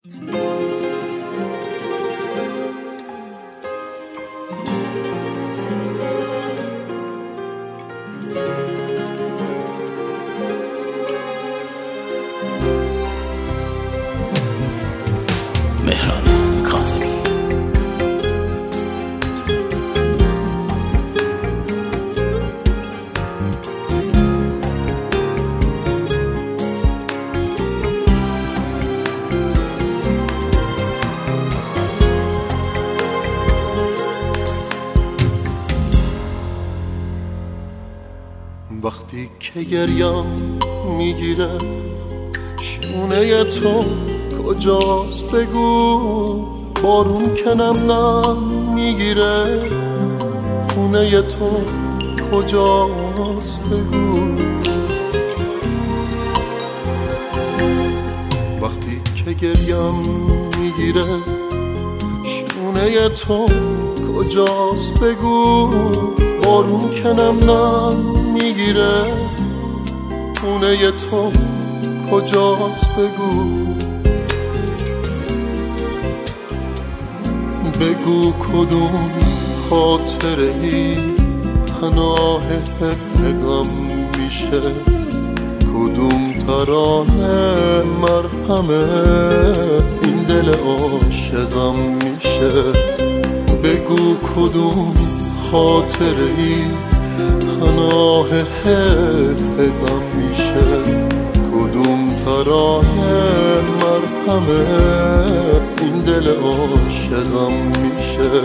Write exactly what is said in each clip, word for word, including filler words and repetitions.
مهران کاظمی. وقتی که گریم میگیره شونه تو کجاست بگو، بارون که نم نم میگیره خونه تو کجاست بگو. وقتی که گریم میگیره شونه تو کجاست بگو، بارون که نم نم میگیره خونه تو کجاست بگو. بگو کدوم خاطره ای پناه غم میشه، کدوم ترانه مرهمه این دل عاشقم میشه. بگو کدوم خاطره ای پناه غم میشه، کدوم ترانه مرهمه این دل عاشقم میشه.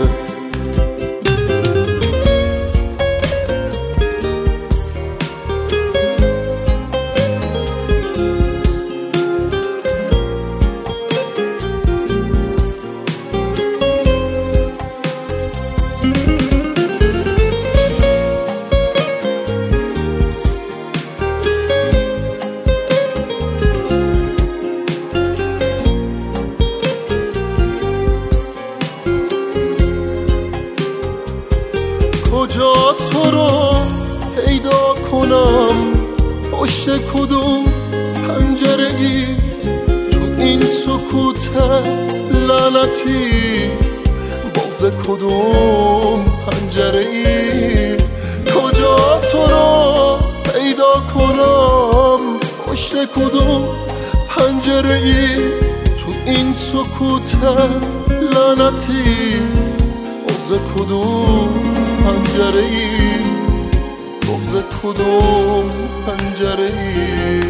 کجا تو رو پیدا کنم، پشت کدوم پنجره ای تو این سکوت لعنتی، باز کدوم پنجره ای. کجا تو رو پیدا کنم، پشت کدوم پنجره ای تو این سکوت لعنتی، باز کدوم پنجره ای، بغض کدوم پنجره ای.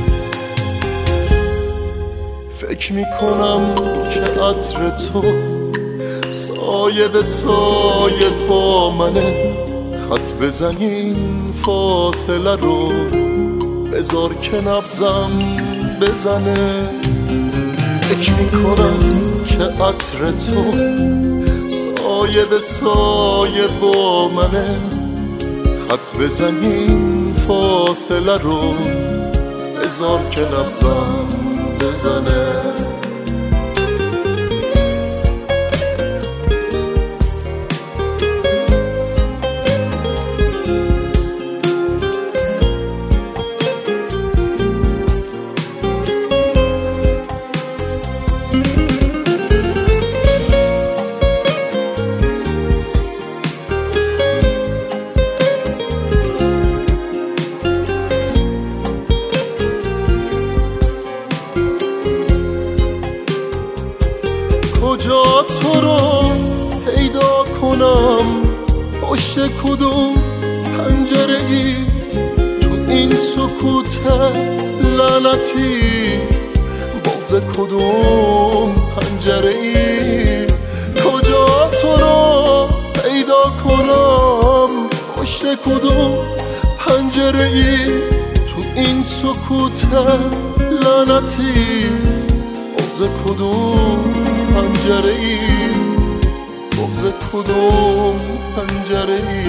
فکر میکنم که عطر تو سایه به سایه با منه، خط بزنین فاصله رو بذار که نبضم بزنه. فکر میکنم که عطر تو سایه به سایه با منه، خط بزنین فاصله رو بذار که نبضم بزنه. کجا تو رو پیدا کنم، پشت کدوم پنجره ای تو این سکوت لعنتی، باز کدوم پنجره ای. کجا تو رو پیدا کنم، پشت کدوم پنجره ای تو این سکوت لعنتی، باز کدوم پنجره ای، بغض کدوم پنجره ای.